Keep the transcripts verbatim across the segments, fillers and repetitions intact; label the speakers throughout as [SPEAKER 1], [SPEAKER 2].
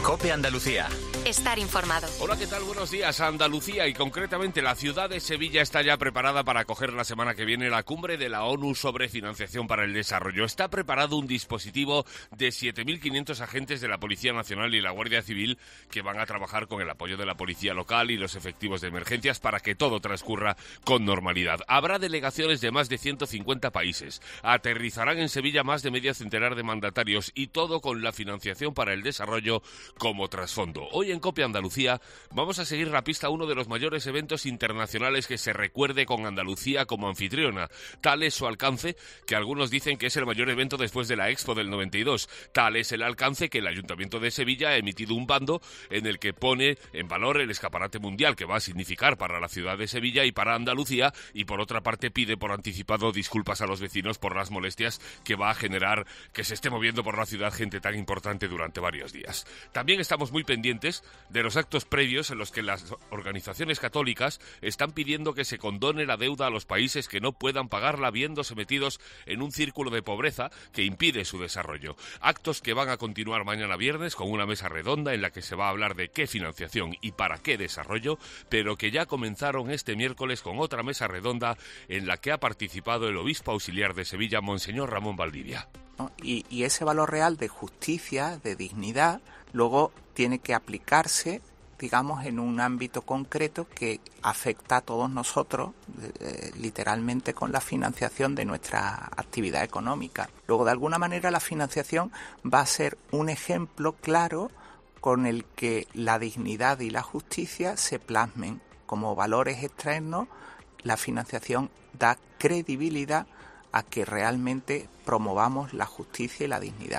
[SPEAKER 1] COPE Andalucía.
[SPEAKER 2] Estar informado.
[SPEAKER 3] Hola, ¿qué tal? Buenos días. Andalucía y concretamente la ciudad de Sevilla está ya preparada para acoger la semana que viene la cumbre de la ONU sobre financiación para el desarrollo. Está preparado un dispositivo de siete mil quinientos agentes de la Policía Nacional y la Guardia Civil que van a trabajar con el apoyo de la policía local y los efectivos de emergencias para que todo transcurra con normalidad. Habrá delegaciones de más de ciento cincuenta países. Aterrizarán en Sevilla más de medio centenar de mandatarios y todo con la financiación para el desarrollo como trasfondo. Hoy en COPE Andalucía vamos a seguir la pista a uno de los mayores eventos internacionales que se recuerde con Andalucía como anfitriona. Tal es su alcance que algunos dicen que es el mayor evento después de la Expo del noventa y dos. Tal es el alcance que el Ayuntamiento de Sevilla ha emitido un bando en el que pone en valor el escaparate mundial que va a significar para la ciudad de Sevilla y para Andalucía, y por otra parte pide por anticipado disculpas a los vecinos por las molestias que va a generar que se esté moviendo por la ciudad gente tan importante durante varios días. También estamos muy pendientes de los actos previos en los que las organizaciones católicas están pidiendo que se condone la deuda a los países que no puedan pagarla, viéndose metidos en un círculo de pobreza que impide su desarrollo. Actos que van a continuar mañana viernes con una mesa redonda en la que se va a hablar de qué financiación y para qué desarrollo, pero que ya comenzaron este miércoles con otra mesa redonda en la que ha participado el obispo auxiliar de Sevilla, Monseñor Ramón Valdivia.
[SPEAKER 4] Y, y ese valor real de justicia, de dignidad, luego tiene que aplicarse, digamos, en un ámbito concreto que afecta a todos nosotros, eh, literalmente con la financiación de nuestra actividad económica. Luego, de alguna manera, la financiación va a ser un ejemplo claro con el que la dignidad y la justicia se plasmen como valores externos. La financiación da credibilidad a que realmente promovamos la justicia y la dignidad.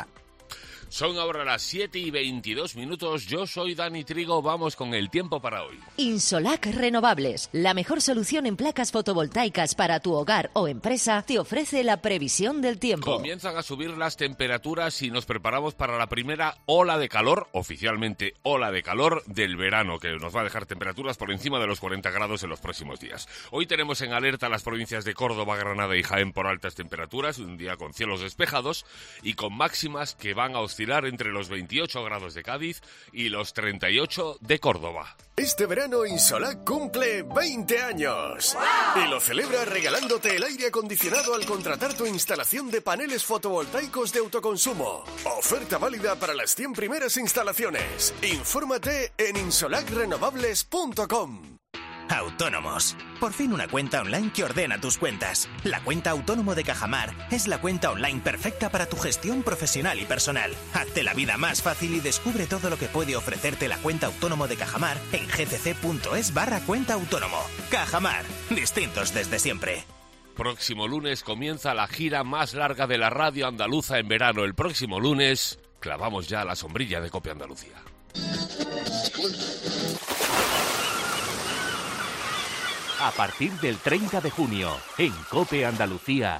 [SPEAKER 3] Son ahora las siete y veintidós minutos. Yo soy Dani Trigo. Vamos con el tiempo para hoy.
[SPEAKER 5] Insolac Renovables, la mejor solución en placas fotovoltaicas para tu hogar o empresa, te ofrece la previsión del tiempo.
[SPEAKER 3] Comienzan a subir las temperaturas y nos preparamos para la primera ola de calor, oficialmente ola de calor del verano, que nos va a dejar temperaturas por encima de los cuarenta grados en los próximos días. Hoy tenemos en alerta las provincias de Córdoba, Granada y Jaén por altas temperaturas, un día con cielos despejados y con máximas que van a oscilar entre los veintiocho grados de Cádiz y los treinta y ocho de Córdoba.
[SPEAKER 6] Este verano Insolac cumple veinte años. ¡Wow! Y lo celebra regalándote el aire acondicionado al contratar tu instalación de paneles fotovoltaicos de autoconsumo. Oferta válida para las cien primeras instalaciones. Infórmate en insolac renovables punto com.
[SPEAKER 1] Autónomos. Por fin una cuenta online que ordena tus cuentas. La cuenta Autónomo de Cajamar es la cuenta online perfecta para tu gestión profesional y personal. Hazte la vida más fácil y descubre todo lo que puede ofrecerte la cuenta Autónomo de Cajamar en gcc.es barra cuenta autónomo. Cajamar. Distintos desde siempre.
[SPEAKER 3] Próximo lunes comienza la gira más larga de la radio andaluza en verano. El próximo lunes clavamos ya la sombrilla de COPE Andalucía.
[SPEAKER 7] A partir del treinta de junio, en COPE Andalucía.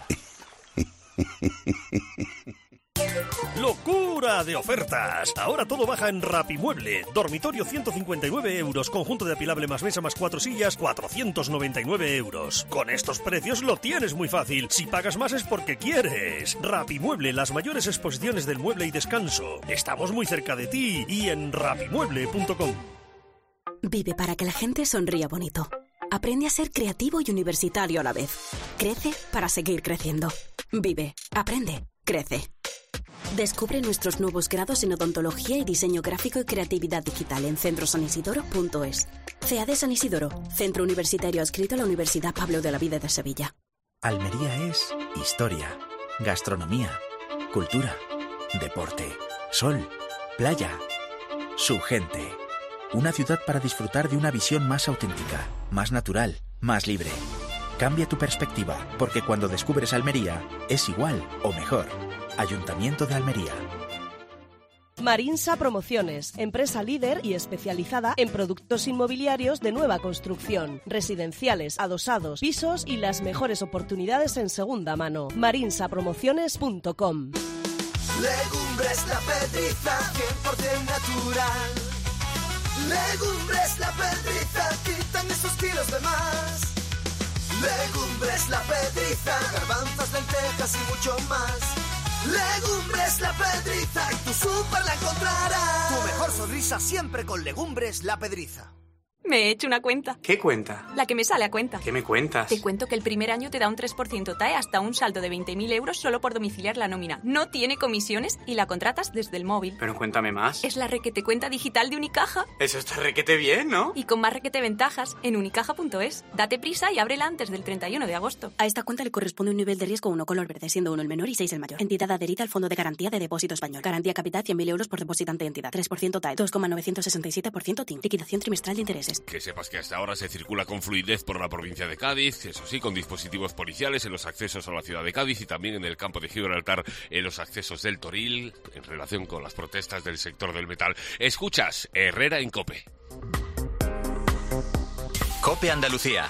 [SPEAKER 8] ¡Locura de ofertas! Ahora todo baja en Rapimueble. Dormitorio ciento cincuenta y nueve euros. Conjunto de apilable más mesa más cuatro sillas, cuatrocientos noventa y nueve euros. Con estos precios lo tienes muy fácil. Si pagas más es porque quieres. Rapimueble, las mayores exposiciones del mueble y descanso. Estamos muy cerca de ti y en rapimueble punto com.
[SPEAKER 9] Vive para que la gente sonría bonito. Aprende a ser creativo y universitario a la vez. Crece para seguir creciendo. Vive, aprende, crece. Descubre nuestros nuevos grados en odontología y diseño gráfico y creatividad digital en centro san isidoro punto es. C A D San Isidoro, centro universitario adscrito a la Universidad Pablo de Olavide de Sevilla.
[SPEAKER 10] Almería es historia, gastronomía, cultura, deporte, sol, playa, su gente. Una ciudad para disfrutar de una visión más auténtica, más natural, más libre. Cambia tu perspectiva, porque cuando descubres Almería, es igual o mejor. Ayuntamiento de Almería.
[SPEAKER 11] Marinsa Promociones, empresa líder y especializada en productos inmobiliarios de nueva construcción, residenciales, adosados, pisos y las mejores oportunidades en segunda mano. marinsa promociones punto com.
[SPEAKER 12] Legumbres La Pedriza, cien por ciento natural. Legumbres La Pedriza, quitan esos kilos de más. Legumbres La Pedriza, garbanzos, lentejas y mucho más. Legumbres La Pedriza, en tu súper la encontrarás.
[SPEAKER 2] Tu mejor sonrisa siempre con Legumbres La Pedriza.
[SPEAKER 13] Me he hecho una cuenta.
[SPEAKER 14] ¿Qué cuenta?
[SPEAKER 13] La que me sale a cuenta.
[SPEAKER 14] ¿Qué me cuentas?
[SPEAKER 13] Te cuento que el primer año te da un tres por ciento T A E hasta un saldo de veinte mil euros solo por domiciliar la nómina. No tiene comisiones y la contratas desde el móvil.
[SPEAKER 14] Pero cuéntame más.
[SPEAKER 13] Es la requete cuenta digital de Unicaja.
[SPEAKER 14] Eso está requete bien, ¿no?
[SPEAKER 13] Y con más requete ventajas en unicaja punto es. Date prisa y ábrela antes del treinta y uno de agosto.
[SPEAKER 9] A esta cuenta le corresponde un nivel de riesgo uno color verde, siendo uno el menor y seis el mayor. Entidad adherida al Fondo de Garantía de Depósito Español. Garantía capital cien mil euros por depositante de entidad. tres por ciento T A E. dos coma novecientos sesenta y siete por ciento T I N. Liquidación trimestral de intereses.
[SPEAKER 3] Que sepas que hasta ahora se circula con fluidez por la provincia de Cádiz, eso sí, con dispositivos policiales en los accesos a la ciudad de Cádiz y también en el campo de Gibraltar en los accesos del Toril en relación con las protestas del sector del metal. Escuchas Herrera en COPE.
[SPEAKER 15] COPE Andalucía.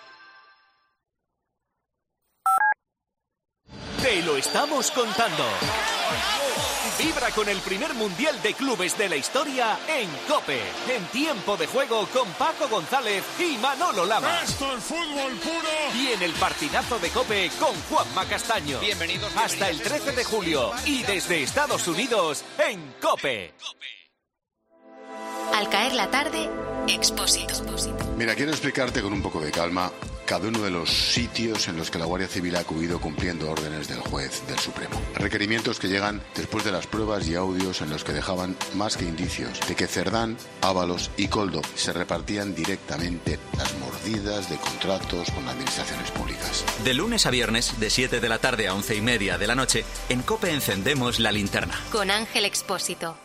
[SPEAKER 7] Te lo estamos contando. Vibra con el primer Mundial de Clubes de la historia en COPE. En tiempo de juego con Paco González y Manolo Lama.
[SPEAKER 16] ¡Esto es fútbol puro!
[SPEAKER 7] Y en el partidazo de COPE con Juanma Castaño.
[SPEAKER 16] Bienvenidos.
[SPEAKER 7] Hasta el trece de julio y desde Estados Unidos en COPE.
[SPEAKER 17] Al caer la tarde, Expósito.
[SPEAKER 18] Mira, quiero explicarte con un poco de calma cada uno de los sitios en los que la Guardia Civil ha acudido cumpliendo órdenes del juez del Supremo. Requerimientos que llegan después de las pruebas y audios en los que dejaban más que indicios de que Cerdán, Ábalos y Koldo se repartían directamente las mordidas de contratos con administraciones públicas.
[SPEAKER 15] De lunes a viernes, de siete de la tarde a once y media de la noche, en COPE encendemos la linterna.
[SPEAKER 17] Con Ángel Expósito.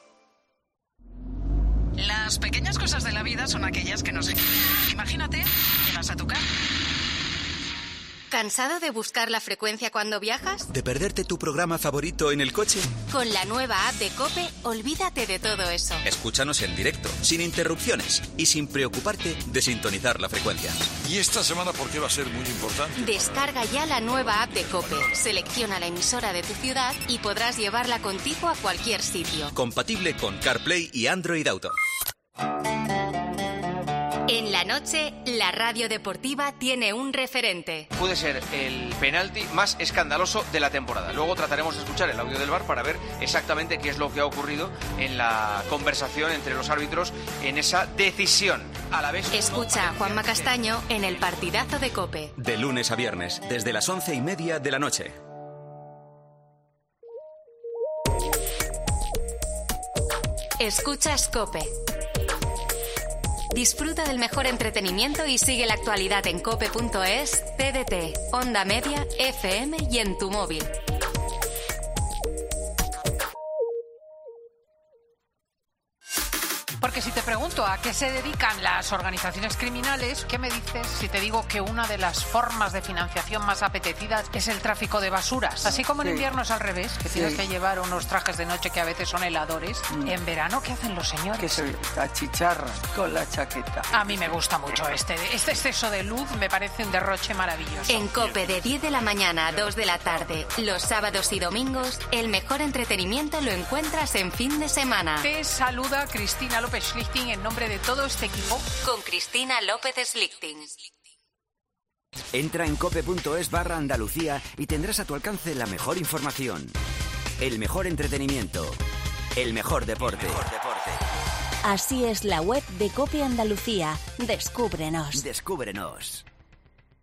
[SPEAKER 19] Las pequeñas cosas de la vida son aquellas que nos... Imagínate, llegas a tu casa.
[SPEAKER 17] ¿Cansado de buscar la frecuencia cuando viajas?
[SPEAKER 15] ¿De perderte tu programa favorito en el coche?
[SPEAKER 17] Con la nueva app de COPE, olvídate de todo eso.
[SPEAKER 15] Escúchanos en directo, sin interrupciones y sin preocuparte de sintonizar la frecuencia.
[SPEAKER 16] ¿Y esta semana por qué va a ser muy importante?
[SPEAKER 17] Descarga ya la nueva app de COPE, selecciona la emisora de tu ciudad y podrás llevarla contigo a cualquier sitio.
[SPEAKER 15] Compatible con CarPlay y Android Auto.
[SPEAKER 17] En la noche, la radio deportiva tiene un referente.
[SPEAKER 20] Puede ser el penalti más escandaloso de la temporada. Luego trataremos de escuchar el audio del V A R para ver exactamente qué es lo que ha ocurrido en la conversación entre los árbitros en esa decisión. A la vez...
[SPEAKER 17] Escucha a Juanma Castaño en el partidazo de COPE.
[SPEAKER 15] De lunes a viernes, desde las once y media de la noche.
[SPEAKER 17] Escuchas COPE. Disfruta del mejor entretenimiento y sigue la actualidad en cope punto es, T D T, Onda Media, F M y en tu móvil.
[SPEAKER 21] Porque si te pregunto a qué se dedican las organizaciones criminales, ¿qué me dices si te digo que una de las formas de financiación más apetecidas es el tráfico de basuras? Así como en sí. invierno es al revés, que sí. tienes que llevar unos trajes de noche que a veces son heladores. Mm. En verano, ¿qué hacen los señores?
[SPEAKER 22] Que se achicharran con la chaqueta.
[SPEAKER 21] A mí me gusta mucho este. Este exceso de luz me parece un derroche maravilloso.
[SPEAKER 17] En COPE de diez de la mañana a dos de la tarde, los sábados y domingos, el mejor entretenimiento lo encuentras en fin de semana.
[SPEAKER 21] Te saluda Cristina López Schlichting en nombre de todo este equipo.
[SPEAKER 17] Con Cristina López Schlichting.
[SPEAKER 23] Entra en cope punto es barra Andalucía y tendrás a tu alcance la mejor información, el mejor entretenimiento, el mejor deporte. El mejor deporte.
[SPEAKER 5] Así es la web de COPE Andalucía. Descúbrenos.
[SPEAKER 23] Descúbrenos.